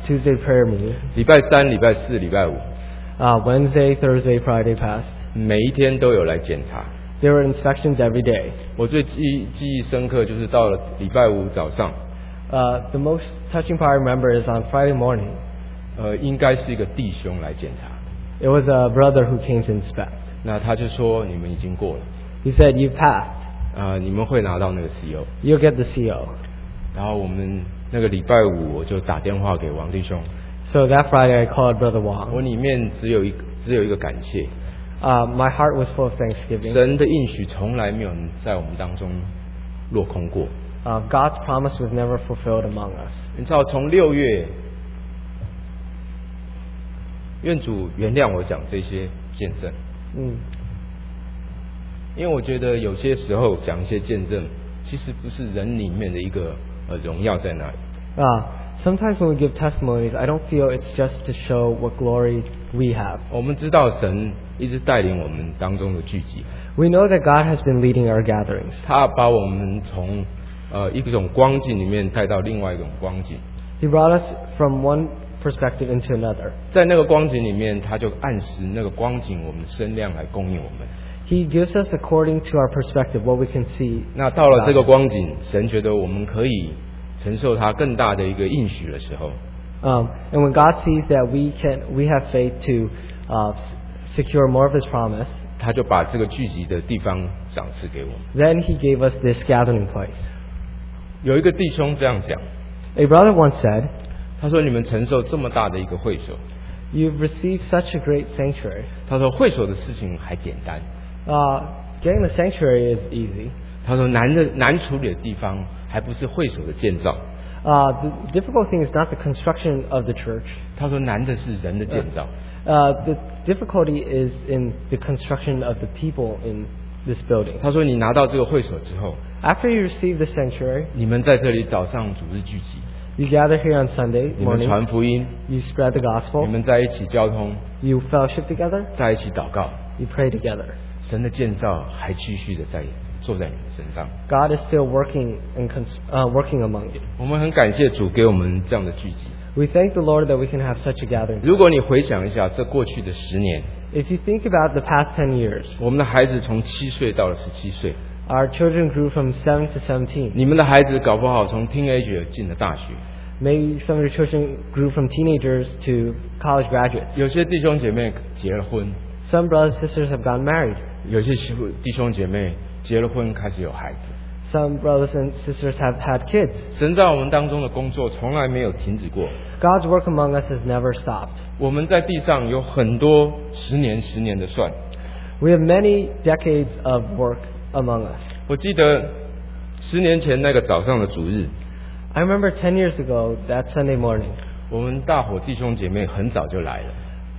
Tuesday prayer meeting. 礼拜三、礼拜四、礼拜五， Wednesday, Thursday, Friday passed. 每一天都有来检查。 There were inspections every day. 我最记忆深刻就是到了礼拜五早上， The most touching part I remember is on Friday morning. 应该是一个弟兄来检查， It was a brother who came to inspect. 那他就说你们已经过了， He said, "You passed. 你们会拿到那个 CO。 You'll get the CO." 然后我们那个礼拜五我就打电话给王弟兄， So that Friday I called Brother 我 Wang. 里面只有一个感谢， My heart was full of thanksgiving. 神的应许从来没有在我们当中落空过。 God's promise was never fulfilled among us. 你知道从6月，愿主原谅我讲这些见证， 因为我觉得有些时候讲一些见证，其实不是人里面的一个荣耀在那里。 Sometimes when we give testimonies, I don't feel it's just to show what glory we have. 我们知道神一直带领我们当中的聚集， We know that God has been leading our gatherings. 他把我们从一种光景里面带到另外一种光景， He brought us from one perspective into another. 在那个光景里面，他就按时那个光景我们声量来供应我们。 He gives us according to our perspective what we can see. 那到了这个光景，神觉得我们可以承受他更大的一个应许的时候， And when God sees that we have faith to secure more of His promise, 他就把这个聚集的地方赏赐给我们。 then He gave us this gathering place. 有一个弟兄这样讲， A brother once said, 他说：“你们承受这么大的一个会所， "You've received such a great sanctuary. 他说会所的事情还简单， Getting the sanctuary is easy. 他说难处理的地方还不是会所的建造， The difficult thing is not the construction of the church. 他说难的是人的建造。 The difficulty is in the construction of the people in this building. 他说你拿到这个会所之后， After you receive the sanctuary, 你们在这里早上主日聚集， you gather here on Sunday 你们 morning, 传福音， you spread the 你 gospel, 们在一起交通， you fellowship together, 在一起祷告， you pray together. 神的建造还继续的做在你们身上。 God is still working working among you. 我们很感谢主给我们这样的聚集。 We thank the Lord that we can have such a gathering. 如果你回想一下这过去的10年， If you think about the past 10 years, 我们的孩子从7岁到了17岁， our children grew from 7 to 17. 你们的孩子搞不好从 teenager 进了大学， Maybe some of your children grew from teenagers to college graduates. 有些弟兄姐妹结了婚， Some brothers and sisters have gotten married. 有些弟兄姐妹结了婚开始有孩子。 Some brothers and sisters have had kids. 神在我们当中的工作从来没有停止过。 God's work among us has never stopped. 我们在地上有很多10年的算。 We have many decades of work among us. 我记得10年前那个早上的主日， I remember 10 years ago, that Sunday morning, 我们大伙弟兄姐妹很早就来了。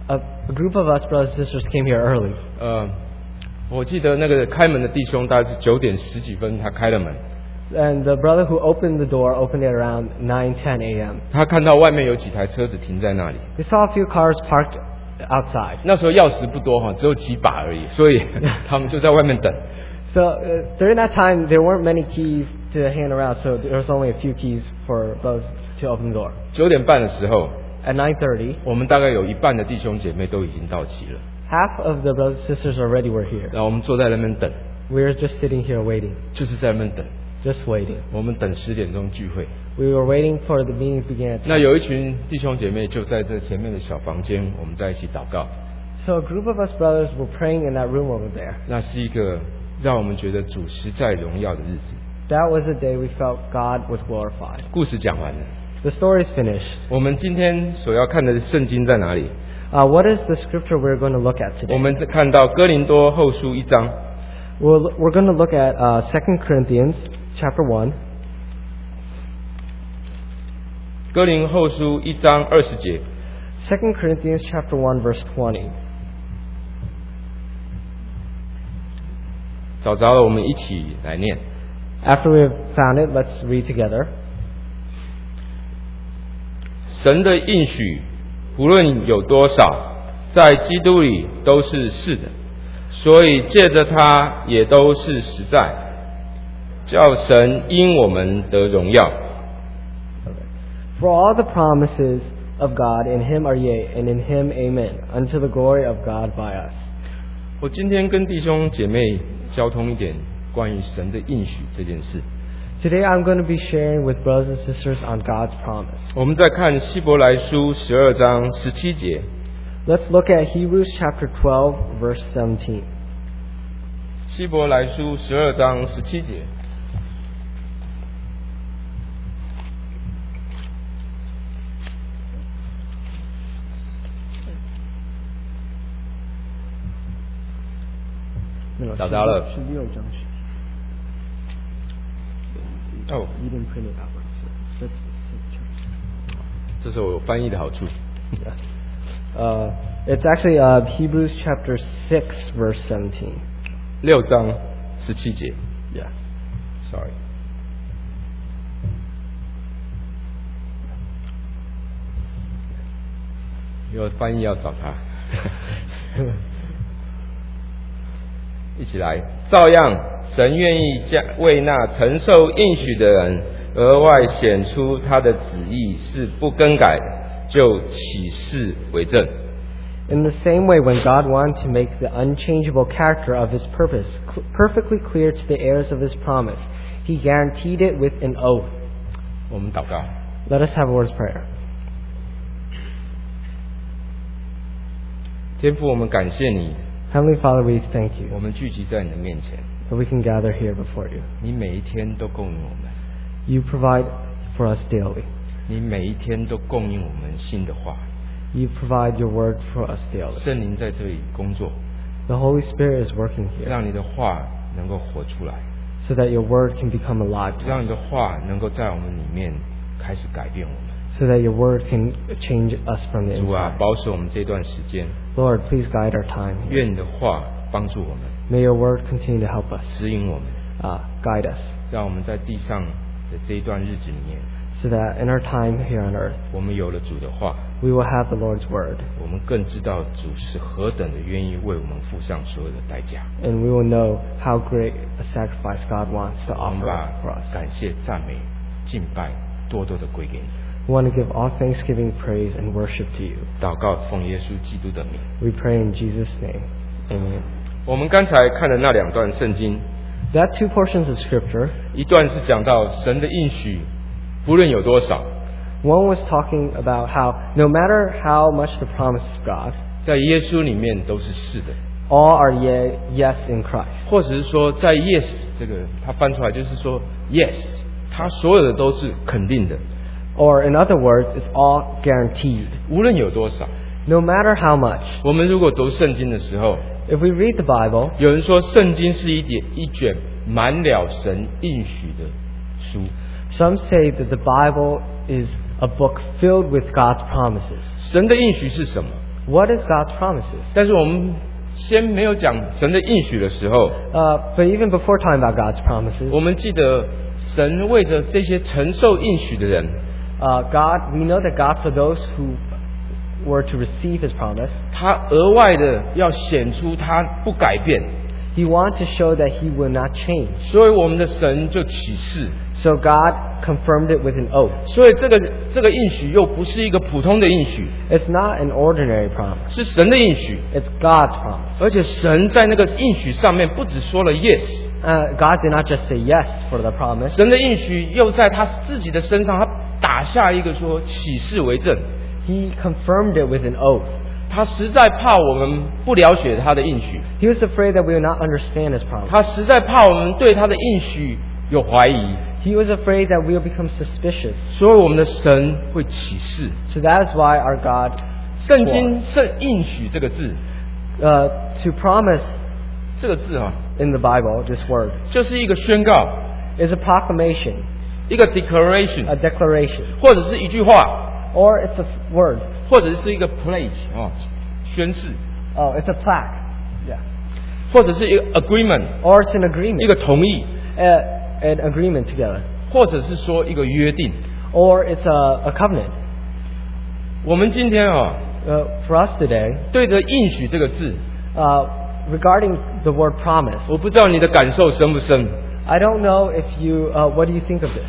a group of us brothers and sisters came here early. 我记得那个开门的弟兄大概是9点10几分，他开了门， And the brother who opened the door opened it around 9:10 a.m. 他看到外面有几台车子停在那里。 We saw a few cars parked outside. 那时候钥匙不多哈，只有几把而已，所以他们就在外面等。 So during that time, there weren't many keys to hand around, so there was only a few keys for brothers to open the door. 9点半的时候， At 9:30, 我们大概有一半的弟兄姐妹都已经到齐了， half of the brothers and sisters already were here. 然后我们坐在那边等， We were just sitting here waiting, 就是在那边等。 just waiting. 我们等10点钟聚会。 We were waiting for the meeting to begin. 那有一群弟兄姐妹就在这前面的小房间，我们在一起祷告。 So a group of us brothers were praying in that room over there. 那是一个让我们觉得主实在荣耀的日子。 That was the day we felt God was glorified. 故事讲完了， The story is finished. 我们今天所要看的圣经在哪里？ What is the scripture we're going to look at 我 today? 们看到哥林多后书1章， We're going to look at 2 Corinthians chapter 1. 哥林后书1章20节。 2 Corinthians chapter 1 verse 20. 找着了，我们一起来念。 After we have found it, let's read together. 神的应许，无论有多少，在基督里都是是的，所以借着他也都是实在，叫神因我们得荣耀。 For all the promises of God, in him are yea, and in him amen, unto the glory of God by us. 我今天跟弟兄姐妹交通一点关于神的应许这件事。 Today I'm going to be sharing with brothers and sisters on God's promise. 我们在看希伯来书12章17节。 Let's look at Hebrews chapter 12, verse 17. 希伯来书12章17节。找到了。 16章17。 哦 You didn't print it out, so that's the 这是我翻译的好处。 It's actually Hebrews chapter 6, verse 17. 6章17节。 Yeah. Sorry. 有翻译要找他。一起来，照样，神愿意为那承受应许的人额外显出他的旨意是不更改的，就起誓为证。 In the same way, when God wanted to make the unchangeable character of his purpose perfectly clear to the heirs of his promise, he guaranteed it with an oath. 我们祷告。 Let us have a word's prayer. 天父，我们感谢你， Heavenly Father, we thank 我 you 们聚集在你的面前， that we can gather here before you. 你每一天都供应我们， You provide for us daily. 你每一天都供应我们新的话。 You provide your word for us daily. 圣灵在这里工作， The Holy Spirit is working here 让你的话能够活出来， so that your word can become alive to 让 us, 你的话能够在我们里面开始改变我们。 so that your word can change us from the 主啊， inside. 保守我们这段时间， Lord, please guide our time here. 愿你的话帮助我们， May your word continue to help us, 指引我们， guide us, 让我们在地上的这一段日子里面， so that in our time here on earth, 我们有了主的话， we will have the Lord's word, 我们更知道主是何等的愿意为我们付上所有的代价。 and we will know how great a sacrifice God wants to 我们 offer 把 for us. 感谢、赞美、敬拜多多的归给你。 We want to give all thanksgiving, praise, and worship to you. 祷告奉耶稣基督的名。 We pray in Jesus' name. Amen. 我们刚才看的那两段圣经， That two portions of Scripture, 一段是讲到神的应许，不论有多少， one was talking about how no matter how much the promise of God, 在耶稣里面都是是的， all are yes in Christ. 或者是说在 yes 这个他翻出来就是说 yes， 他所有的都是肯定的， Or in other words, it's all guaranteed. 无论有多少。 No matter how much. 我们如果读圣经的时候， If we read the Bible, 有人说圣经是一卷满了神应许的书。 some say that the Bible is a book filled with God's promises. 神的应许是什么？ What is God's promises? 但是我们先没有讲神的应许的时候， But even before talking about God's promises, 我们记得神为着这些承受应许的人， we know that God, for those who were to receive His promise, 他额外的要显出他不改变， He wants to show that He will not change. 所以我们的神就起誓， So God confirmed it with an oath. 所以这个应许又不是一个普通的应许， It's not an ordinary promise. 是神的应许， It's God's promise. 而且神在那个应许上面不只说了 yes， God did not just say yes for the promise. 神的应许又在他自己的身上，他打下一个说起誓为证。 He confirmed it with an oath. 他实在怕我们不了解他的应许， He was afraid that we would not understand His promise. 他实在怕我们对他的应许有怀疑， He was afraid that we will become suspicious. 所以我们的神会起誓。 So that is why our God 圣经应许这个字， to promise 这个字啊， in the Bible, this word, 就是一个宣告， is a proclamation, 一个 declaration， a declaration, 或者是一句话， or it's a word. 或者是一个 pledge 宣誓， Oh, it's a plaque. Yeah. 或者是一个 agreement， Or it's an 一 agreement. 个同意， An agreement together. 或者是说一个约定。 Or it's a covenant. 我们今天 For us today, 对着应许这个字， regarding the word promise, 我不知道你的感受深不深。 I don't know if you, what do you think of this?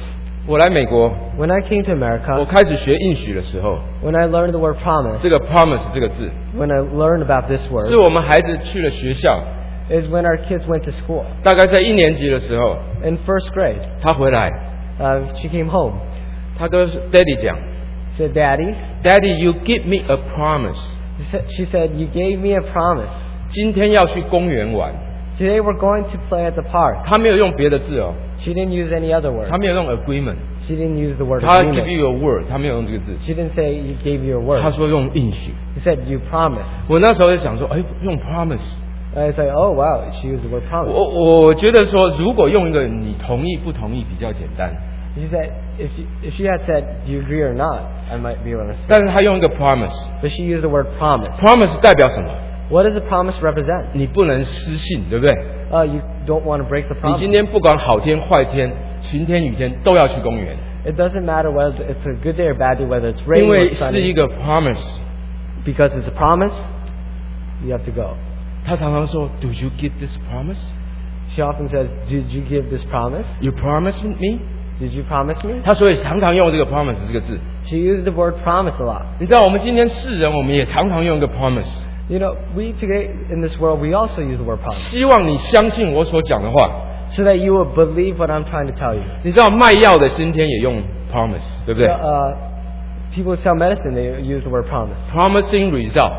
我来美国， When I came to 我 America, 开始学应许的时候， when I learned the word promise, 这个 promise 这个字， when I learned about this 是 word, 我们孩子去了学校， is when our kids went to school. 大概在1年级的时候， In first grade, 他回来， she came home. 他跟 Daddy 讲 Said, Daddy, ，Daddy you give me a promise， she said, you gave me a promise. 今天要去公园玩。 Today we're going to play at the park. 他没有用别的字哦， She didn't use any other word. 他没有用 agreement， She didn't use the word 他 give agreement. you a word， 他没有用这个字， She didn't say you gave your 他 word. 说用应许。 He said you promised. 我那时候就想说，哎，用 promise， I was like, oh wow, she used the word promise. 我觉得说，如果用一个你同意不同意比较简单， She said, if she had said, do you agree or not, I might be able to say. 但是他用一个 promise，promise But she used the word promise. 代表什么？ What does a promise represent? 你不能失信，对不对？ You don't want to break the 你今 promise. 天不管好天坏天，晴天雨天都要去公园， It doesn't matter whether it's a good day or bad day, whether it's 因 rain 为 or 是一 sunny. 个 promise。 Because it's a promise, you have to go. 他常常说 ，Do you give this promise? She often says, did you give this promise? You promise me? Did you promise me? 他所以常常用这个 promise 这个字。 She used the word promise a lot. 你知道，我们今天世人，我们也常常用一个 promise， You know, we today in this world, we also use the word promise. 希望你相信我所讲的话。 So that you will believe what I'm trying to tell you. 你知道卖药的今天也用 promise， 对不对 People who sell medicine, they use the word promise. ？Promising result，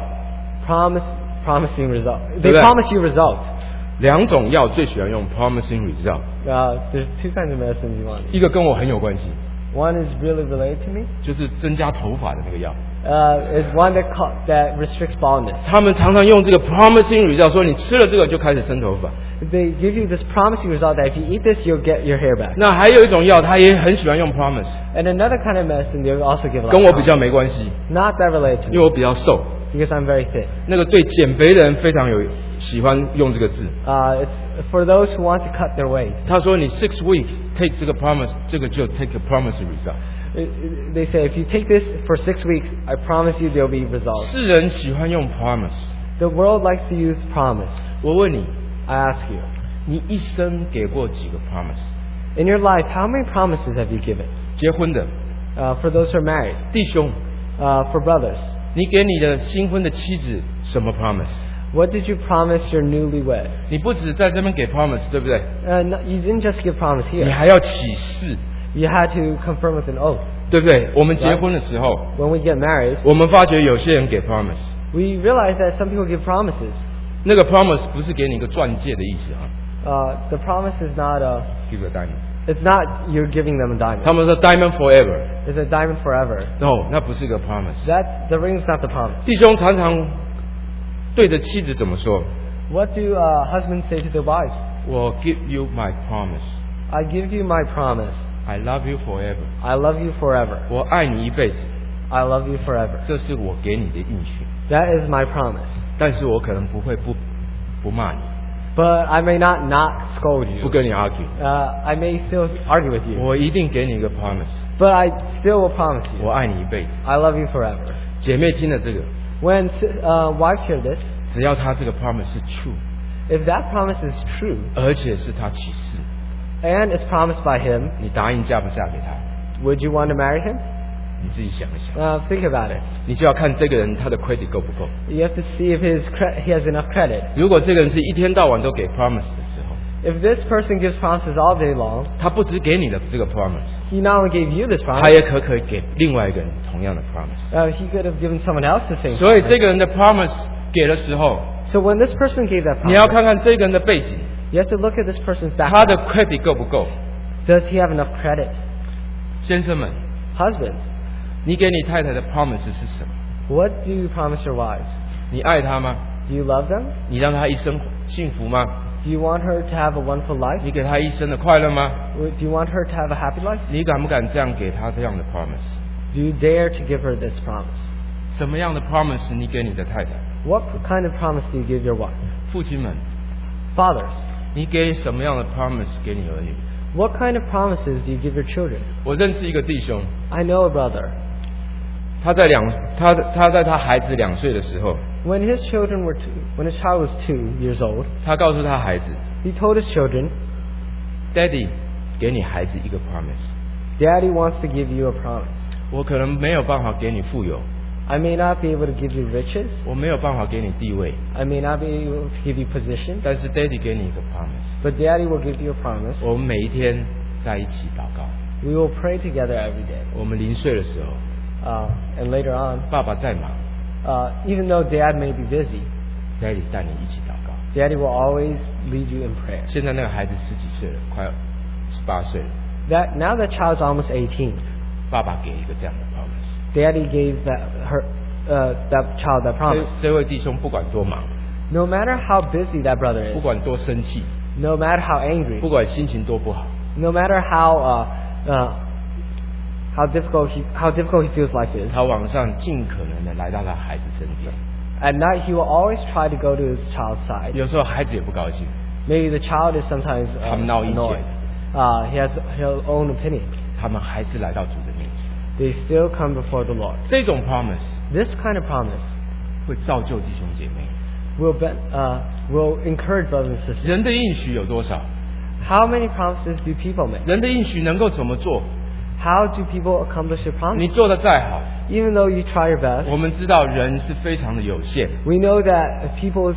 Promising result. They 对不对？ promise you results. 两种药最喜欢用 promising result， There's two kinds of medicines you want. 一个跟我很有关系， One is really related to me. 就是增加头发的那个药。 Is one that restricts baldness. 他们常常用这个 promising result 说你吃了这个就开始生头发。 They give you this promising result that if you eat this, you'll get your hair back. 那还有一种药，他也很喜欢用 promise， And another kind of medicine they also give a lot. 跟我 of 比较 promise. 没关系， Not that related to 因为 me 我比较瘦。 because I'm very thin. 那个对减肥的人非常有喜欢用这个字。 It's for those who want to cut their weight. 他说你 6 weeks take 这个 promise， 这个就 take a promising result。 They say if you take this for 6 weeks, I promise you there'll be results. 世人喜欢用 promise。 The world likes to use promise. 我问你， I ask you, 你一生给过几个 promise？ in your life, how many promises have you given? 结婚的 For those who are married, 弟兄， for brothers, 你给你的新婚的妻子什么 promise？ what did you promise your newlywed? 你不止在这边给 promise， 对不对？ No, you didn't just give promise 你 here. 还要起誓， You had to confirm with an oath. 对不对？我们结婚的时候， When we get married, 我们发觉有些人给 promise， we realize that some people give promises. 那个 promise 不是给你一个钻戒的意思啊 The promise is not ，give a diamond。 it's not you're giving them a diamond. 他们说 diamond forever， It's a diamond forever. no， 那不是个 promise。 The ring's not the promise. 弟兄常常对着妻子怎么说？ What do husbands say to their wives? 我 give you my promise， I give you my promise. I love you forever， I love you forever. 我爱你一辈子， I love you forever. 这是我给你的应许。 That is my promise. 但是我可能不会不骂你， But I may not scold 不 you. 跟你 argue， I may still argue with you. 我一定给你一个 promise， But I still will promise you. 我爱你一辈子。 I love you forever. 姐妹听了这个， When wives hear this, 只要他这个 promise 是 true， if that promise is true 而且是他起誓， and it's promised by him, 你答应嫁不嫁给他？ would you want to marry him? 你自己想一想， Think about it. 你就要看这个人他的 credit 够不够。 You have to see if he has enough credit. 如果这个人是一天到晚都给 promise 的时候， If this person gives promises all day long, 他不只给你的这个 promise， he not only gave you this 他 promise, 也可以给另外一个人同样的 promise。 he could have given someone else the same 所以 promise. 这个人的 promise 给的时候， So when this person gave that 你要 promise, 看看这个人的背景， you have to look at this person's 他的 background. credit 够不够。 Does he have enough credit? 先生们， Husbands, 你给你太太的 promise 是什么？ what do you promise your wives? 你爱她吗？ Do you love them? 你让她一生幸福吗？ Do you want her to have a wonderful life? 你给她一生的快乐吗？ Do you want her to have a happy life? 你敢不敢这样给她这样的 promise？ Do you dare to give her this promise? 什么样的 promise 你给你的太太？ What kind of promise do you give your wife? 父亲们， Fathers, 你给什么样的 promise 给你儿女？ what kind of promises do you give your children? 我认识一个弟兄， I know a brother. 他在他孩子2岁的时候， When his child was 2 years old, 他告诉他孩子 he told his children, ，Daddy 给你孩子一个 promise， Daddy wants to give you a promise. 我可能没有办法给你富有， I may not be able to give you riches. 我没有办法给你地位， I may not be able to give you position. 但是 Daddy 给你一个 promise， But Daddy will give you a promise. 我们每一天在一起祷告。 We will pray together every day. 我们临睡的时候， And later on, 爸爸在忙， even though Dad may be busy, Daddy 带你一起祷告。 Daddy will always lead you in prayer. 现在那个孩子十几岁了，快18岁了， Now that child's almost 18. 爸爸给一个这样的 promise。 Daddy gave that child that promise. 这位弟兄不管多忙， No matter how busy that brother 不 is, 管多生气， no matter how angry, 不管心情多不好， no matter how difficult he feels like this, 他晚上尽可能的来到他孩子身边。 at night he will always try to go to his child's side. 有时候孩子也不高兴， Maybe the child is sometimes 他们闹意见， annoyed. He has his own opinion. 他们还是来到主的面前。 They still come before the Lord. 这种 promise This kind of promise 会造就弟兄姐妹。 will encourage brothers and sisters. 人的应许有多少？ How many promises do people make? 人的应许能够怎么做？ How do people accomplish a 你 promise? 做的再好， Even though you try your best, 我们知道人是非常的有限， we know that people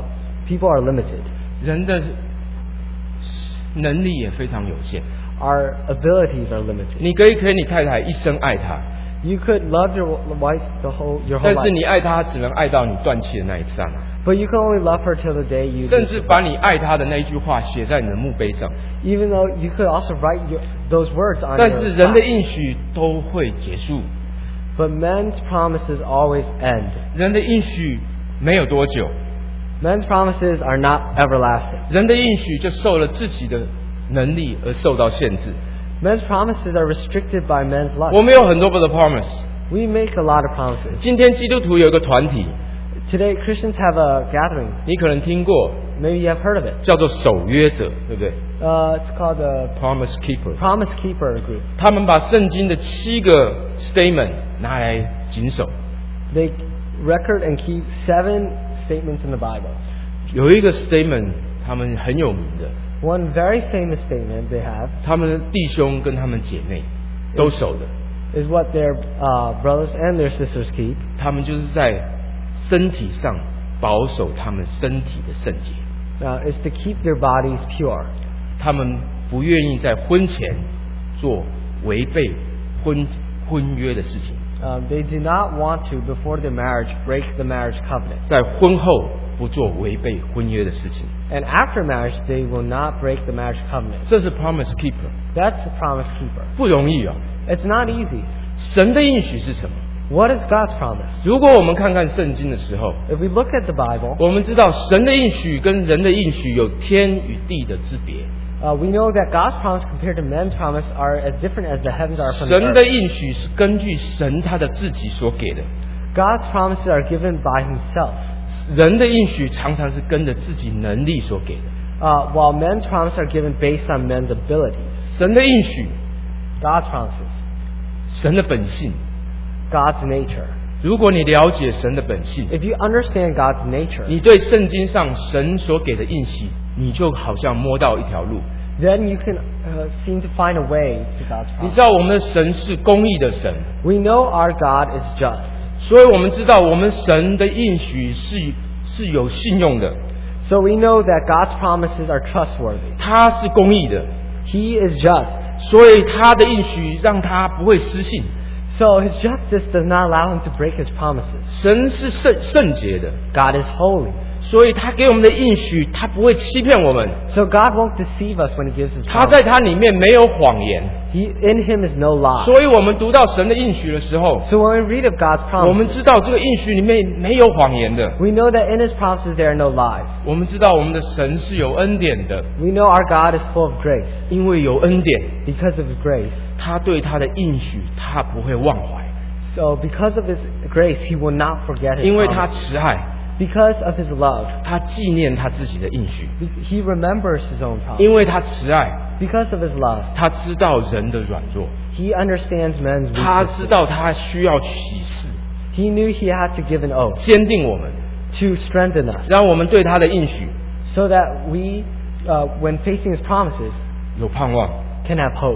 are limited. 人的能力也非常有限。 Our abilities are limited. 你可以给你太太一生爱她， You could love your wife your whole 但是 life, 你爱她只能爱到你断气的那一刹那， but you can only love her till the day you 甚至把你爱她的那一句话写在你的墓碑上。 even though you could also write those words on 但 your 是人的 plaque. 应许都会结束， But men's promises always end. 人的应许没有多久， Men's promises are not everlasting. 人的应许就受了自己的能力而受到限制。 Men's promises are restricted by men's 我 lust. 们有很多的 promise。 We make a lot of promises. 今天基督徒有一个团体， Today, Christians have a gathering. 你可能听过， Maybe you have heard of it. 叫做守约者，对不对 It's called the ？Promise Keeper。 Promise Keeper Group. 他们把圣经的7个 statement 拿来谨守。 They record and keep 7 statements in the Bible. 有一个 statement 他们很有名的， One very famous statement they have 他们的弟兄跟他们姐妹都守的， is what their brothers and their sisters keep. 他们就是在身体上保守他们身体的圣洁。 Is to keep their bodies pure. 他们不愿意在婚前做违背婚约的事情， They do not want to, before their marriage, break the marriage covenant. 在婚后不做违背婚约的事情。 And after marriage, they will not break the marriage covenant. 这是 Promise Keeper， That's the promise keeper. 不容易啊。 It's not easy. 神的应许是什么？ What is God's promise? 如果我们看看圣经的时候， If we look at the Bible, 我们知道神的应许跟人的应许有天与地的之别。 we know that God's promise compared to men's promise are as different as the heavens are from the 神的 earth. 应许是根据神他的自己所给的， God's promises are given by Himself, 人的应许常常是跟着自己能力所给的。 while men's promises are given based on men's abilities. 神的应许， God's promises, 神的本性， God's nature. 如果你了解神的本性， If you understand God's nature, 你对圣经上神所给的应许，你就好像摸到一条路。 then you can seem to find a way to God's 你 promise. 知道我们的神是公义的神， We know our God is just. 所以我们知道我们神的应许是有信用的， So we know that God's promises are trustworthy. 他是公义的， He is just. 所以他的应许让他不会失信。 So His justice does not allow Him to break His promises. 神是圣洁的， God is holy. 所以他给我们的应许，他不会欺骗我们。 So God won't deceive us when He gives His 他 promise. 在他里面没有谎言， In Him is no lie. 所以我们读到神的应许的时候， So when we read of God's 我们 promises, 知道这个应许里面没有谎言的。 we know that in His promises there are no lies. 我们知道我们的神是有恩典的， We know our God is full of grace. 因为有恩典， Because of His grace. 他对他的应许他不会忘怀， So because of His grace, He will not forget His 因为他 promise. 慈爱， Because of His love, 他纪念他自己的应许， He remembers His own promise. 因为他慈爱， Because of His love, 他知道人的软弱， He understands men's 他知 weaknesses. 道他需要启示， He knew He had to give an oath 坚定我们， to strengthen us, 让我们对他的应许 so that we, when facing His promises, 有盼望。 can have hope.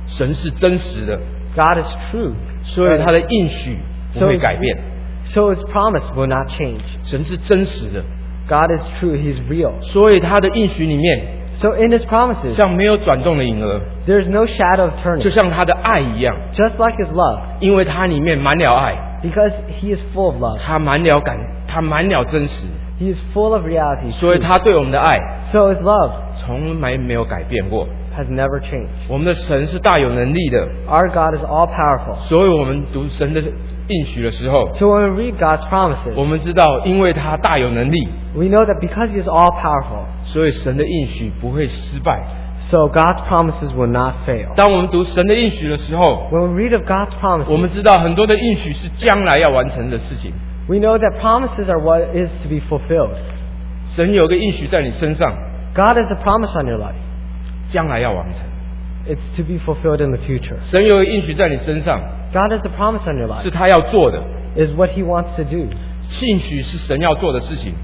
神是真实的， God is true. 所以他的应许不会改变。 So His promise will not change. 神是真实的， God is true. He's real. 所以他的应许里面 So in His promises, 像没有转动的影儿， there's no shadow of 就 turning. 像他的爱一样， Just like His love, 因为他里面满了爱， because He is full of love. 他满了他满了真实， He is full of reality. 所以 truth. 他对我们的爱 So His love 从来没有改变过。 has never changed. 我们的神是大有能力的， Our God is all powerful. 所以我们读神的应许的时候， So when we read God's promises, 我们知道，因为他大有能力， we know that because He is all powerful, 所以神的应许不会失败。 so God's promises will not fail. 当我们读神的应许的时候， When we read of God's 我 promises, 们知道很多的应许是将来要完成的事情。 we know that promises are what is to be fulfilled. 神有个应许在你身上， God has a promise on your life. 将来要完成。 It's to be fulfilled in the future. 神有个应许在你身上， God has a promise on your life. 是他要做的。 Is what He wants to do. 应许是神要做的事情，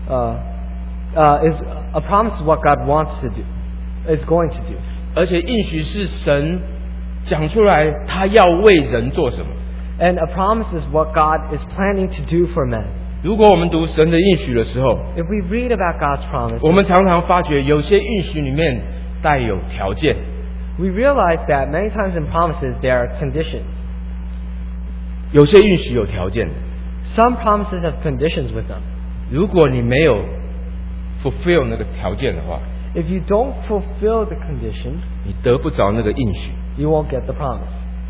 Is a promise is what God wants to do. Is going to do. 而且应许是神讲出来，他要为人做什么。 And a promise is what God is planning to do for men. 如果我们读神的应许的时候， If we read about God's promise, 我们常常发觉有些应许里面带有条件， we realize that many times in promises there are conditions. 有些应许有条件的。 Some promises have conditions with them. 如果你没有 fulfill 那个条件的话， If you don't fulfill the condition, 你得不着那个应许。 you won't get the promise.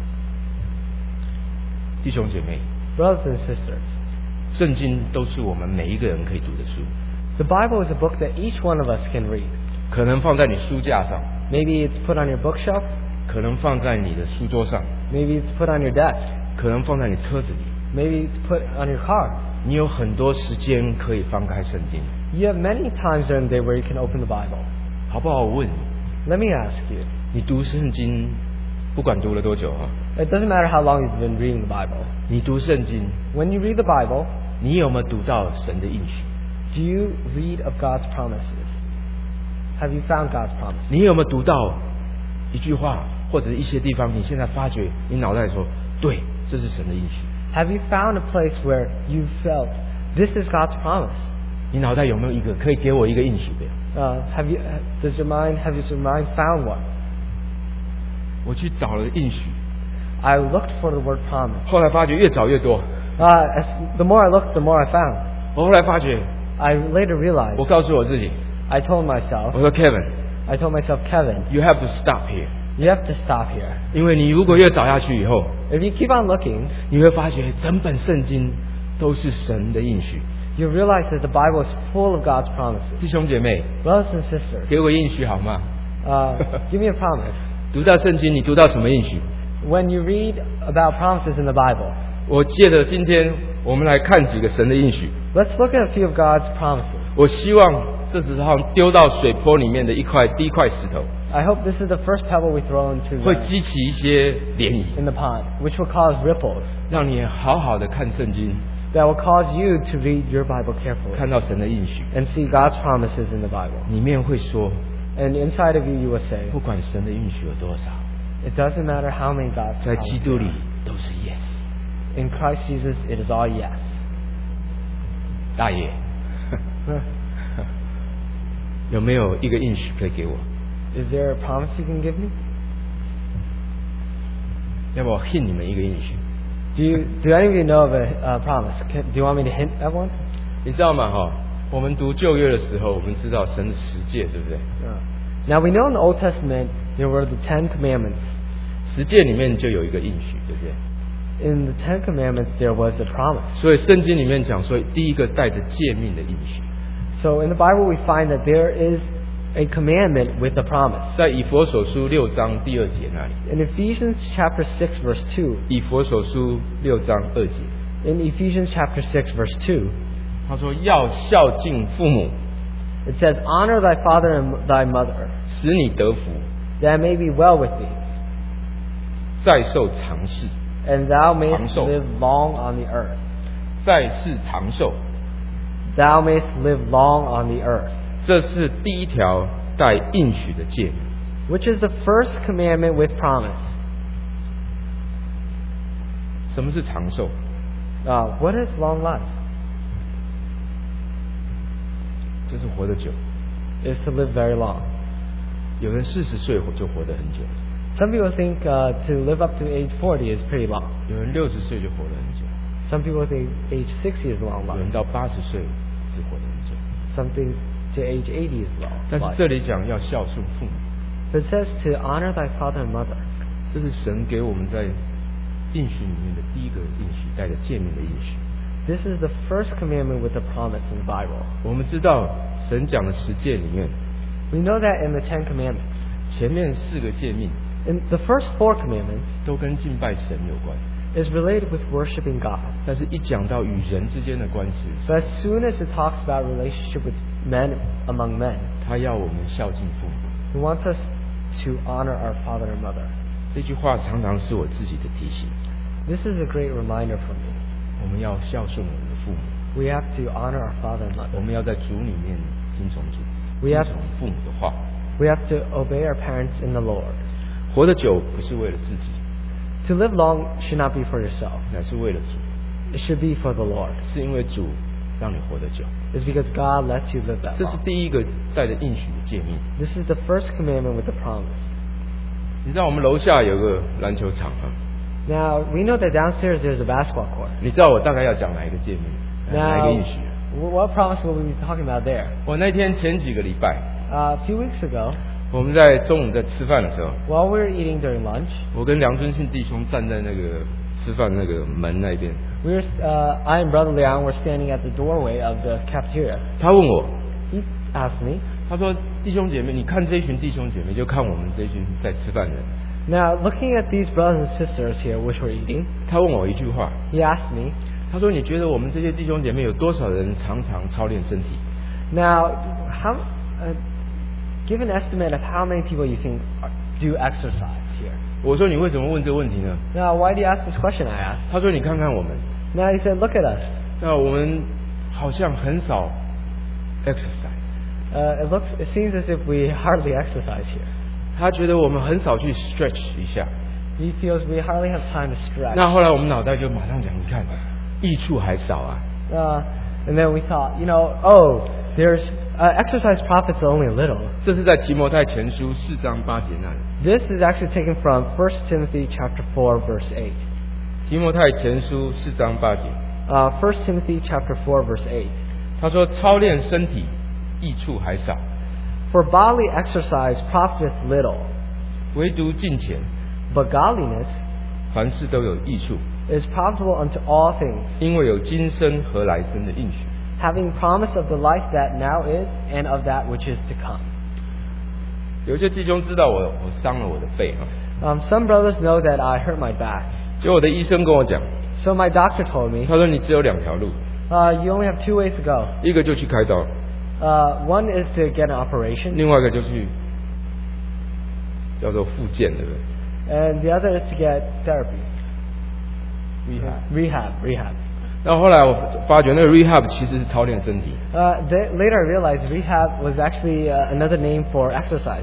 弟兄姐妹， Brothers and sisters, 圣经都是我们每一个人可以读的书， the Bible is a book that each one of us can read. 可能放在你书架上， Maybe it's put on your bookshelf. 可能放在你的书桌上， Maybe it's put on your desk. 可能放在你车子里。 Maybe it's put on your car. 你有很多时间可以翻开圣经， You have many times during the day where you can open the Bible. 好不好？我问你， Let me ask you. 你读圣经，不管读了多久啊， It doesn't matter how long you've been reading the Bible. 你读圣经， When you read the Bible, 你有没有读到神的应许？ do you read of God's promises? Have you found God's promises? 你有没有读到一句话，或者一些地方，你现在发觉你脑袋说，对，这是神的应许。 Have you found a place where you felt this is God's promise? 你脑袋有没有一个可以给我一个应许的？ Have your mind found one? 我去找了应许， I looked for the word promise. 后来发觉越找越多。 The more I looked, the more I found. 我后来发觉， I later realized. 我告诉我自己， I told myself. 我说 Kevin，you I told myself, Kevin, have to stop here， you have to stop here. 因为你如果越找下去以后， If you keep on looking, 你会发觉整本圣经都是神的应许。 you realize that the Bible is full of God's promises. 弟兄姐妹， Brothers and sisters, 给我应许好吗？ give me a promise. 读到圣经，你读到什么应许？ When you read about promises in the Bible, 我借着今天我们来看几个神的应许。 let's look at a few of God's promises. 我希望这只是好像丢到水坡里面的第一块石头， I hope this is the first pebble we throw into 会激起一些涟漪， in the pond, which will cause ripples, 让你好好的看圣经， that will cause you to read your Bible carefully 看到神的应许， and see God's promises in the Bible. 里面会说， And inside of you, you will say, 不管神的应许有多少， it doesn't matter how many God's 在基 promises 督里 are. 都是 yes。 In Christ Jesus, it is all yes. 大爷，有没有一个应许可以给我？ Is there a promise you can give me? 要不我 hint 你们一个应许？ Do any of you know of a promise? Do you want me to hint at one? 你知道吗？我们读旧约的时候，我们知道神的十诫，对不对？ Now we know in the Old Testament there were the 10 Commandments. 十诫里面就有一个应许，对不对？ In the 10 Commandments there was a promise. 所以圣经里面讲说，第一个带着诫命的应许， So in the Bible we find that there is a commandment with a promise. 在以弗所书6章第2节那里。 In Ephesians chapter 6 verse 2, 以弗所书6章2节， in Ephesians chapter 6 verse 2, 他说要孝敬父母， it says, Honor thy father and thy mother, 使你得福， that it may be well with thee, 在受长世， and thou mayest 长寿。 live long on the earth. 在世长寿。 Thou mayest live long on the earth. 这是第一条带应许的诫命。 Which is the first commandment with promise? 什么是长寿？ What is long life? 就是活得久。 Is to live very long. 有人40岁就活得很久， Some people think to live up to age 40 is pretty long. 有人60岁就活得很久， Some people think age 60 is long 有人 life. 到80岁是活得很久。 Some think to age 80 is long 但是 life. 这里讲要孝顺父母， But it says to honor thy father and mother. 这是神给我们在应许里面的第一个应许，带着诫命的应许。 This is the first commandment with a promise in the Bible. 我们知道神讲的10诫里面， We know that in the Ten Commandments. 前面4个诫命 In the first 4 commandments 都跟敬拜神有关， is related with worshiping God. 但是一讲到与人之间的关系， But as soon as it talks about relationship with men among men, 他要我们孝敬父母。 He wants us to honor our father and mother. 这句话常常是我自己的提醒， This is a great reminder for me. 我们要孝顺我们的父母， We have to honor our father and 我 mother. 们要在主里面听从主， We 听 have 从父母的话。 We have to obey our parents in the Lord. 活得久不是为了自己， To live long should not be for yourself. 乃是为了主， It should be for the Lord. 是因为主让你活得久。 It's because God lets you live that 这是 long. 第一个带着应许的诫命。 This is the first commandment with the promise. 你知道我们楼下有个篮球场啊？ Now, we know that downstairs there's a basketball court. 你知道我大概要讲哪一个诫命，哪一 Now, 个应许？ what promise will we be talking about there? 我那天前几个礼拜， A few weeks ago, 我们在中午在吃饭的时候， while we were eating during lunch, 我跟梁尊信弟兄站在那个吃饭那个门那边， I and Brother Liang were standing at the doorway of the cafeteria. 他问我， He asked me, 他说弟兄姐妹，你看这一群弟兄姐妹，就看我们这一群在吃饭的人。 now looking at these brothers and sisters here which were eating, 他问我一句话， he asked me, 他说你觉得我们这些弟兄姐妹有多少人常常操练身体？ now, give an estimate of how many people you think do exercise here. 我说你为什么问这个问题呢？ Now, why do you ask this question? I asked. 他说你看看我们， Now he said, look at us. 那我们好像很少 exercise。 It seems as if we hardly exercise here. 他觉得我们很少去 stretch 一下。 He feels we hardly have time to stretch. 那后来我们脑袋就马上讲，你看益处还少啊。 And then we thought, there's exercise profits only a little. 这是在提摩太前书4章8节那里。 This is actually taken from 1 Timothy chapter 4 verse 8. 提摩太前书4章8节， 1 Timothy chapter 4 verse 8. 他说操练身体益处还少， For bodily exercise profiteth little, 唯独敬虔， but godliness 凡事都有益处， is profitable unto all things, 因为有今生和来生的应许。 having promise of the life that now is and of that which is to come. 有些弟兄知道我伤了我的背啊， Some brothers know that I hurt my back. 结果我的医生跟我讲， So my doctor told me, 他说你只有2条路， you only have 2 ways to go. 一个就去开刀， One is to get an operation, 另外一个就去叫做复健，对不对？ and the other is to get therapy. rehab。 Rehab. 然后后来我发觉那个 rehab 其实是操练身体， Later I realized rehab was actually another name for exercise.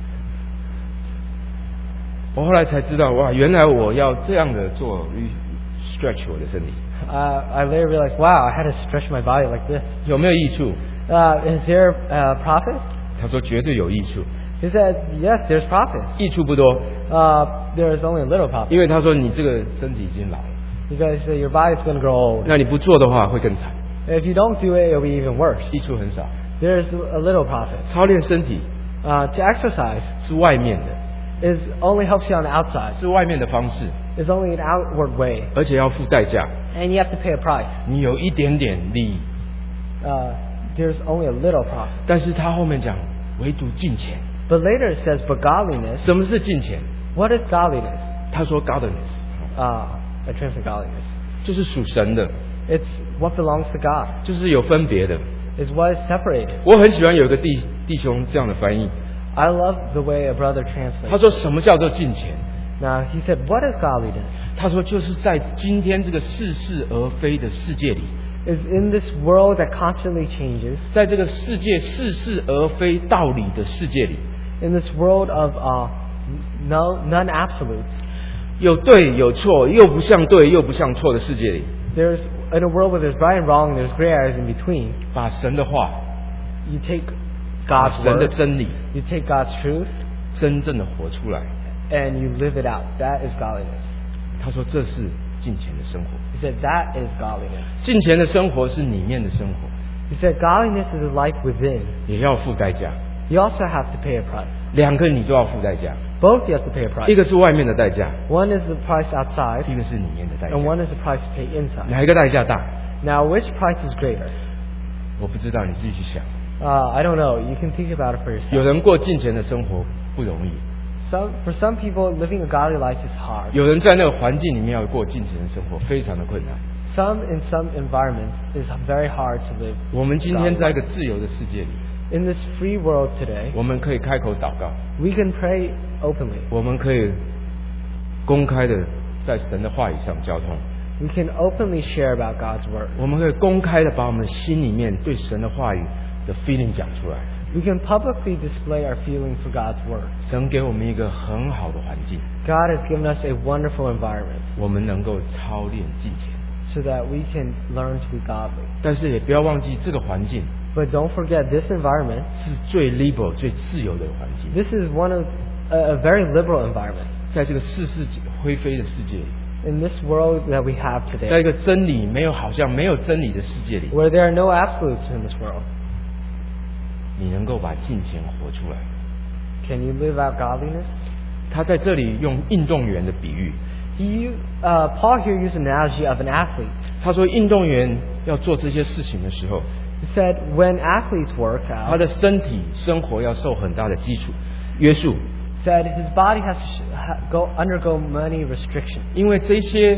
我后来才知道，哇，原来我要这样的做 stretch 我的身体， I later realized, wow, I had to stretch my body like this. 有没有益处？ Is there profit? 他说绝对有益处， He said, yes, there's profit. 益处不多， There is only a little profit. 因为他说你这个身体已经老了， Because your body's going to grow old. 那你不做的话会更惨， If you don't do it, it'll be even worse. 益处很少。 There's a little profit. 操练身体 To exercise 是外面的， only helps you on the outside. 是外面的方式， It's only an outward way. 而且要付代价。 And you have to pay a price. 你有一点点利益， There's only a little profit. 但是他后面讲唯独敬虔。 But later it says, but godliness. 什么是敬虔？ What is godliness? 他说 godliness A term for godliness. 就是属神的， It's what belongs to God. 就是有分别的。 It's what is separated. 我很喜欢有一个弟兄这样的翻译， I love the way a brother 他 translates. 说什么叫做敬虔？ Now, he said, what is godliness? 他说就是在今天这个似是而非的世界里， Is in this world that constantly changes, 在这个世界似是而非道理的世界里， In this world of none absolutes, 有对有错，又不像对又不像错的世界里， there's in a world where there's right and wrong and there's gray areas in between. 把神的话、 You take 把 God's 神的 word, 真理 you take God's truth, 真正的活出来。 and you live it out. That is godliness. 他说这是敬虔的生活。 He said that is godliness. 敬虔的生活是里面的生活， He said godliness is a life within. 也要付代价。 You also have to pay a price. 两个你都要付代价， Both you have to pay a 一 price. 个是外面的代价， One is the price outside, 一个是里面的代 and 价。 one is the price to pay inside. 哪一个代价大？ Now, which price is greater? 我不知道，你自己去想。 I don't know. You can think about it for 有 yourself. 人过敬虔的生活不容易， For some people, living a godly life is hard. 有人在那个环境里面要过敬虔的生活非常的困难。 In some environments, it's very hard to live. 我们今天在一个自由的世界里， In this free world today, 我们可以开口祷告， we can pray openly. 我们可以公开的在神的话语上交通， We can openly share about God's word. 我们可以公开的把我们心里面对神的话语的 feeling 讲出来。 We can publicly display our feeling for God's word. 神给我们一个很好的环境， God has given us a wonderful environment 我们能够操练敬虔， so that we can learn to be godly. 但是也不要忘记这个环境 But don't forget, this environment, 是最 liberal 最自由的环境。 this is one of a very liberal environment. 在这个世灰飞的世界里， In this world that we have 在 today, 一个真理好像没有真理的世界里， where there are no absolutes in this world, 你能够把敬虔活出来。 can you live out godliness? 他在这里用运动员的比喻， Paul here used an analogy of an athlete. 他说运动员要做这些事情的时候， He said when athletes work 他 out, 的身体生活要受很大的基础约束， said his body has to undergo many restrictions. 因为这些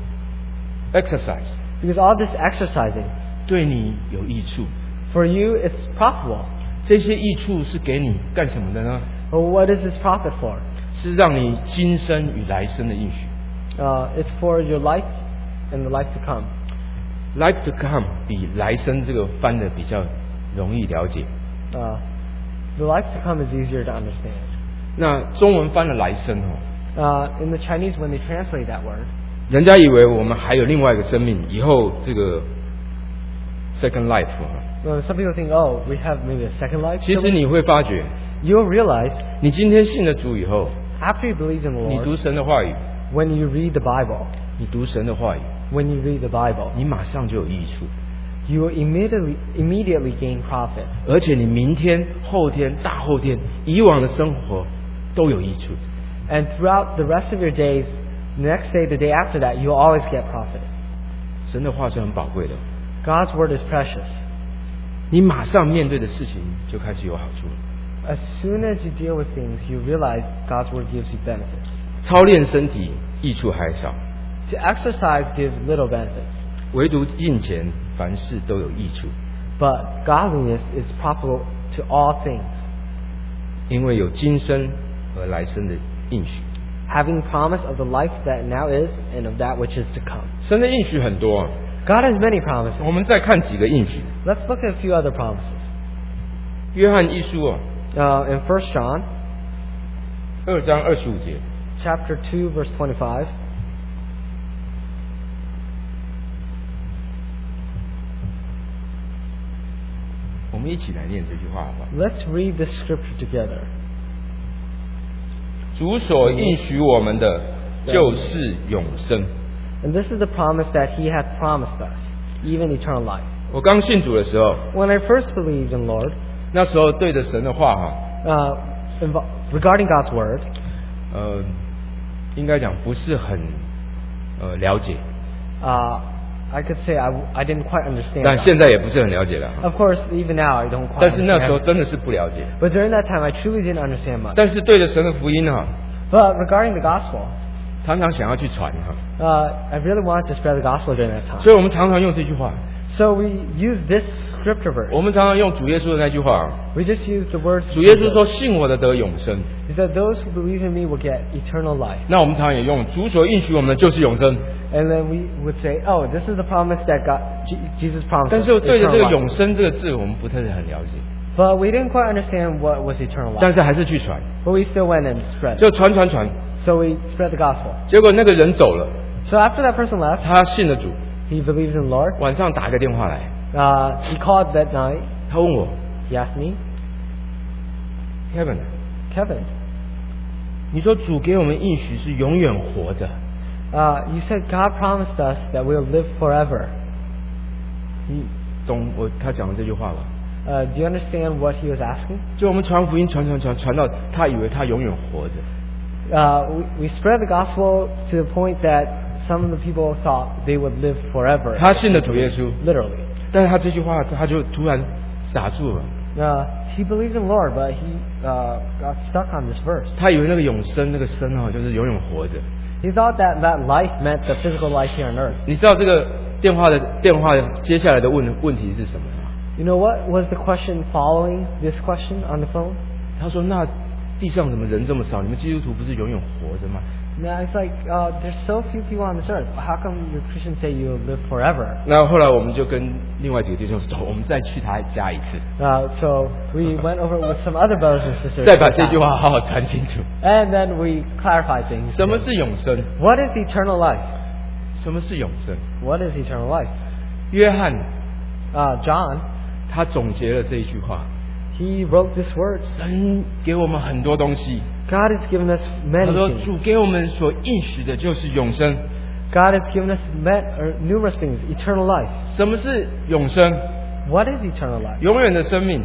exercise Because all this exercising, 对你有益处。 for you, it's profitable. 这些益处是给你干什么的呢？ Well, what is this profit for? 是让你今生与来生的应许。 It's for your life and the life to come. Life to come 比来生这个翻的比较容易了解。 The life to come is easier to understand. 那中文翻了来生哦， In the Chinese, when they translate that word, 人家以为我们还有另外一个生命，以后这个 second life 哦。 some people think, oh, we have maybe a second life. 其实你会发觉， You'll realize 你今天信了主以后， after you believe in the 你 Lord, 读神的话语， when you read the Bible, 你读神的话语， when you read the Bible, 你马上就有益处， you will immediately gain profit. 而且你明天、后天、大后天以往的生活都有益处。 And throughout the rest of your days, the next day, the day after that, you'll always get profit. 神的话是很宝贵的， God's word is precious. 你马上面对的事情就开始有好处了。 As soon as you deal with things, you realize God's word gives you benefits. 操练身体益处还少， To exercise gives little benefits, 唯独敬虔凡事都有益处， but godliness is profitable to all things, 因为有今生和来生的应许。 having promise of the life that now is and of that which is to come. 神的应许很多啊， God has many promises. 我们再看几个应许。 Let's look at a few other promises. 约翰一书哦， In 1 John 2章25节， chapter 2, verse 25, 我们一起来念这句话好吧？ let's read this scripture together. 主所应许我们的就是永生。 And this is the promise that He hath promised us, even eternal life. 我刚信主的时候， When I first believed in Lord, 那时候对着神的话哈， regarding God's word, 应该讲不是很了解， I could say I didn't quite understand 但 God. 现在也不是很了解了。 Of course, even now I don't quite 但是那时候 understand. 真的是不了解。 But during that time, I truly didn't understand much. 但是对着神的福音哈， But regarding the gospel, 常常想要去传哈， I really wanted to spread the gospel during that time. 所以我们常常用这句话， So we use this scripture verse. 我们常常用主耶稣的那句话， We just use the words. 主耶稣说信我的得永生。 He said, "Those who believe in me will get eternal life." 那我们常常也用主所应许我们的就是永生。 And then we would say, "Oh, this is the promise that Jesus promised." 但 us, 是对着这 eternal 个 life." 永生这个字，我们不太很了解。 But we didn't quite understand what was eternal 但 life. 是还是去传， But we still went and spread. 就传， So we spread the gospel. 结果那个人走了， So after that person left, 他信了主， he believed in the Lord. 晚上打一个电话来， He called that night. 他问我 He asked me, Kevin， Kevin, 你说主给我们应许是永远活着， you said God promised us that we'll live forever. 你懂他讲的这句话吧？ Do you understand what he was asking? 就我们传福音传到他以为他永远活着， We spread the gospel to the point that some of the people thought they would live forever. 他信了主耶稣， Literally. 但是他这句话他就突然傻住了， He believed in the Lord, but he got stuck on this verse. 他以为那个永生那个生就是永远活着。 He thought that life meant the physical life here on earth. 你知道这个电话接下来的问题是什么吗？ You know what was the question following this question on the phone? 他说：“那地上怎么人这么少？你们基督徒不是永远活着吗 Now it's like there's so few people on this earth. How come your Christians say you'll live forever?？” 那后来我们就跟另外几个弟兄说：“走，我们再去他家一次， So we went over with some other brothers and sisters. 再把这句话好好传清楚。 And then we clarified things. 什么是永生？ What is eternal life? 什么是永生？ What is eternal life? 约翰 John, 他总结了这一句话： he wrote these words. 神给我们很多东西。 God has given us 他 many 说： things. 主给我们所应许的就是永生。 God has given us numerous things. Eternal life. 什么是永生？ What is eternal life? 永远的生命，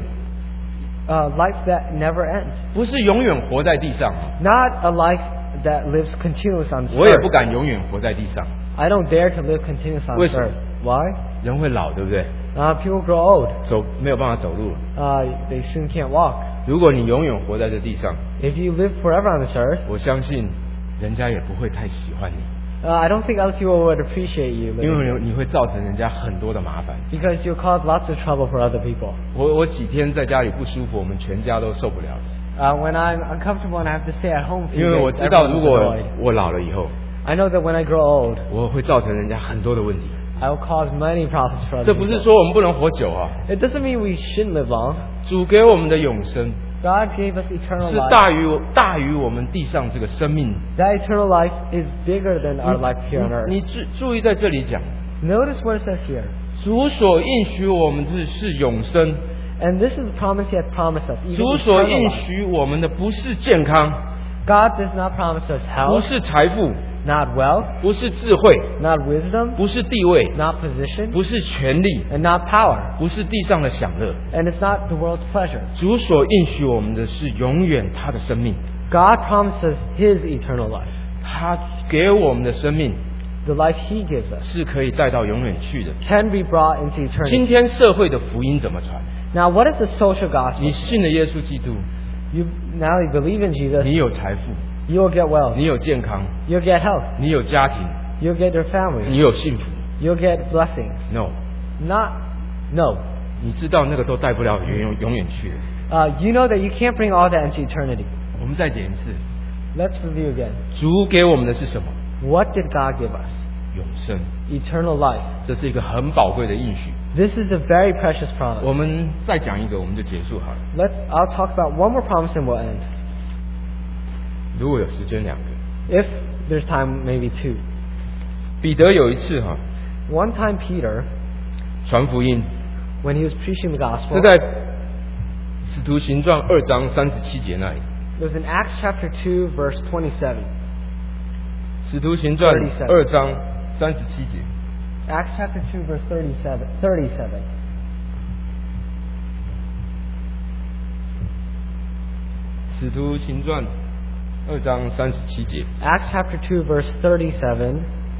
Life that never ends. 不是永远活在地上。 Not a life that lives continuous on this 我也不 earth. 敢永远活在地上。 I don't dare to live continuous on 为 this 什么？ earth. Why? 人会老，对不对？ People grow old. 没有办法走路了。 They soon can't walk. 如果你永远活在这地上， If you live forever on this earth, 我相信人家也不会太喜欢你， I don't think other people would appreciate you 因 living 为你会造成人家很多的麻烦。 because you'll cause lots of trouble for other people. 我几天在家里不舒服，我们全家都受不了， When I'm uncomfortable and I have to stay at home, 因为我 few 知 days, 道 everyone's 如果 annoyed. 我老了以后， I know that when I grow old, 我会造成人家很多的问题。 I will cause many problems for 这 other 不是 people. 说我们不能活久啊， It doesn't mean we shouldn't live long. 主给我们的永生 God gave us eternal 是 life. 大于我们地上这个生命。 That eternal life is bigger than our life here on earth. 你注意在这里讲， Notice what it says here. 主所应许我们的是永生， And this is the promise He has promised us. Even 主所 eternal 应 life. 许我们的不是健康， God does not promise us 不 health, 是财富， not wealth, 不是智慧， not wisdom, 不是地位， not position, 不是权力， and not power. 不是地上的享乐。 And it's not the world's pleasure. 主所应许我们的是永远他的生命， God promises His eternal life. 他给我们的生命 The life He gives us 是可以带到永远去的。 can be brought into 今 eternity. 天社会的福音怎么传？ Now, what is the social gospel? 你信了耶稣基督， Now you believe in Jesus, 你有财富， you will get wealth, 你有健康， you'll get health, 你有家庭， you'll get your 你 family, 有幸福。 you'll get blessings. No， No. 你知道那个都带不了永远去的。 You know that you can't bring all that into eternity. 我们再点一次， Let's review again. 主给我们的是什么？ What did God give us? 永生， Eternal life. 这是一个很宝贵的应许。 This is a very precious promise. 我们再讲一个，我们就结束好了。 I'll talk about one more promise and we'll end. 如果有时间，两个。 If there's time, maybe two. 彼得有一次 One time Peter, 传福音， when he was preaching the gospel, 是在使徒行传2章37节那里。 it was in Acts chapter 2, verse 27. 使徒行传2章37节。 Acts chapter 2, verse 37. 使徒行传2章37节。 Acts chapter 2, verse 37.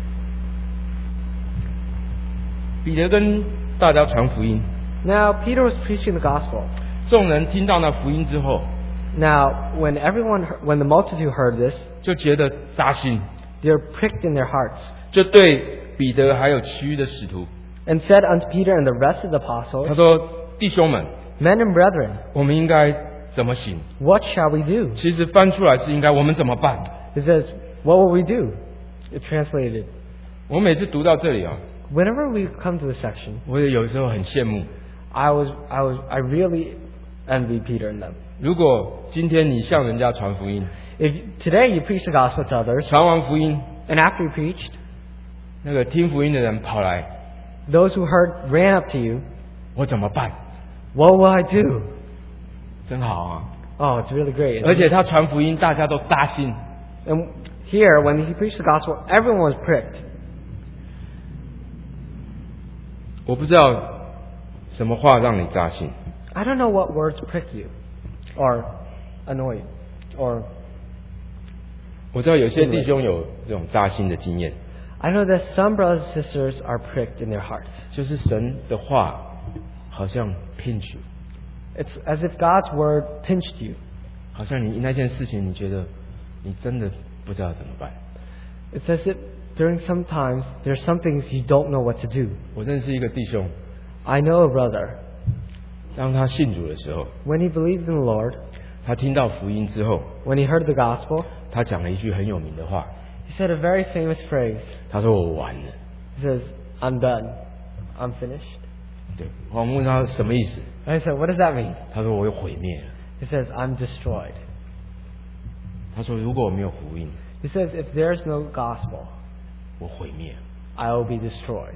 彼得跟大家传福音， Now, Peter was preaching the gospel. 众人听到那福音之后， Now, when the multitude heard this, 就觉得扎心， they were pricked in their hearts, 就对彼得还有其余的使徒， and said unto Peter and the rest of the 他 apostles, 说：“弟兄们， Men and brethren, 我们应该怎么行？” what shall we do? 其实翻出来是应该我们怎么办？ It says, what will we do? It translated. 我每次读到这里 Whenever we come to this section, 我也有时候很羡慕， I really envy Peter and them. 如果今天你向人家传福音， If today you preach the gospel to others, 传完福音， and after you preached, 那个听福音的人跑来， those who heard ran up to you, 我怎么办？ what will I do? 真好啊！ Oh, it's really great. 而且他传福音，大家都扎心。 And here, when he preached the gospel, everyone was pricked. 我不知道什么话让你扎心， I don't know what words prick you, or annoy you, or 我知道有些弟兄有这种扎心的经验， I know that some brothers and sisters are pricked in their hearts. 就是神的话好像 pinch you， It's as if God's word pinched you. 好像你那件事情，你觉得你真的不知道怎么办。 It's as if during some times there's some things you don't know what to do. 我认识一个弟兄， I know a brother, 当他信主的时候， when he believed in the Lord, 他听到福音之后， when he heard the gospel, 他讲了一句很有名的话， he said a very famous phrase. 他说我完了。 He says, I'm done. I'm finished. 对，我问他什么意思， And I said, what does that mean? 他说我又毁灭了。 He says, I'm destroyed. 他说如果我没有福音， He says, if there's no gospel, 我毁灭了。 I will be destroyed.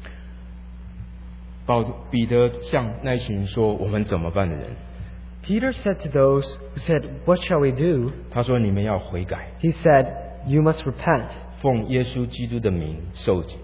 彼得向那一群说我们怎么办的人， Peter said to those who said, what shall we do? 他说你们要悔改， He said, you must repent 奉耶稣基督的名受洗，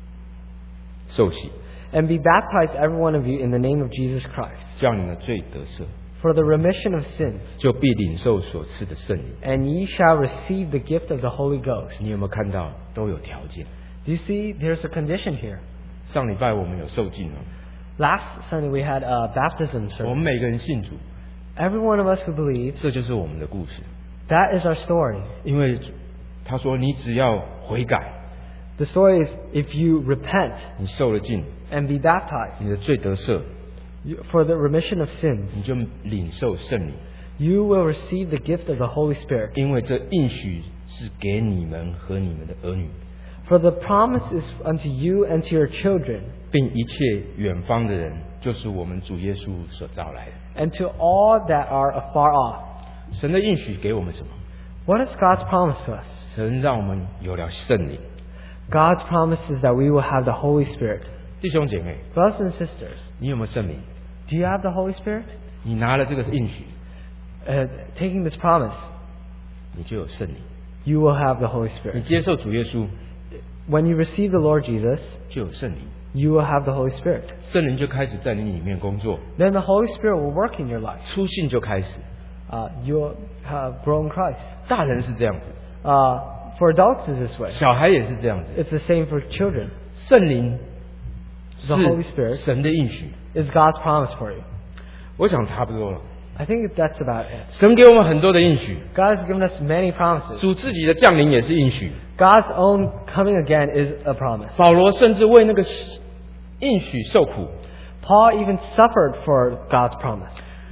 and be baptized, every one of you, in the name of Jesus Christ, 叫你们罪得赦， for the remission of sins, 就必领受所赐的圣灵。 and ye shall receive the gift of the Holy Ghost. 你有没有看到都有条件？ Do you see there's a condition here? 上礼拜我们有受浸了， Last Sunday we had a baptism 我们 service. 每个人信主， Every one of us who believes, 这就是我们的故事。 that is our story. 因为他说你只要悔改， The story is if you repent 你受了浸， and be baptized 你的罪得赦， for the remission of sins, 你就领受圣灵。 you will receive the gift of the Holy Spirit. 因为这应许是给你们和你们的儿女， For the promise is unto you and to your children, 并一切远方的人，就是我们主耶稣所招来的。 and to all that are afar off. 神的应许给我们什么？ What is God's promise to us? 神让我们有了圣灵。 God's promise is that we will have the Holy Spirit. 弟兄姐妹， Brothers and sisters, 你有没有圣灵？ do you have the Holy Spirit? 你拿了这个应许， Taking this promise, 你就有圣灵。 you will have the Holy 你 Spirit. 接受主耶稣， When you receive the Lord Jesus, 就有圣灵， you will have the Holy Spirit. 圣灵就开始在你里面工作， Then the Holy Spirit will work in your life. 初信就开始。 You'll have grown Christ. 大人是这样子， For adults, it's this way. 小孩也是这样子。 It's the same for children. 圣灵 The Holy Spirit 是神的应许， is God's promise for you. 我想差不多了。 I think that's about it. 神给我们很多的应许， God has given us many promises. 主自己的降临也是应许。 God's own coming again is a promise. 保罗甚至为那个应许受苦。 Paul even suffered for God's promise.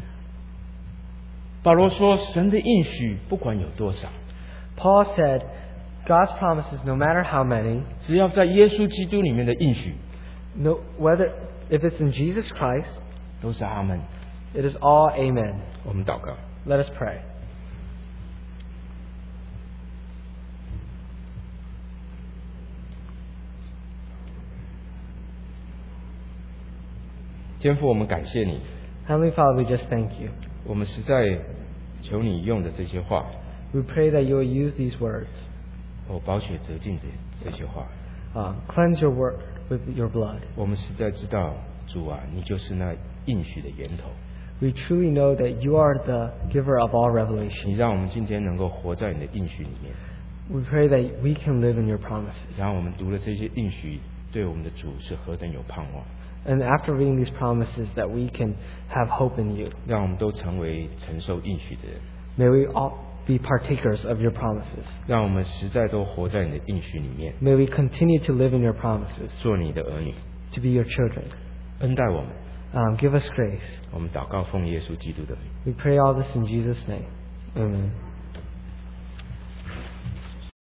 保罗说，神的应许不管有多少， Paul said, God's promises, no matter how many, 只要在耶稣基督里面的应许， whether if it's in Jesus Christ, 都是阿门。 it is all amen. 我们祷告。 Let us pray. 天父，我们感谢你， Heavenly Father, we just thank you. 我们实在求你用的这些话， We pray that you will use these words. 宝血折尽这些话， Cleanse your word with your blood. 我们实在知道，主啊，你就是那应许的源头。 We truly know that you are the giver of all 你 revelation. 让我们今天能够活在你的应许里面， We pray that we can live in your promises. 然后我们读了这些应许，对我们的主是何等有盼望， And after reading these promises, that we can have hope in you. 让我们都成为承受应许的人， May we all be partakers of your promises. 让我们实在都活在你的应许里面， May we continue to live in your promises, 做你的儿女， to be your children. 恩待我们。 Give us grace. 我们祷告奉耶稣基督的名。 We pray all this in Jesus' name. Amen.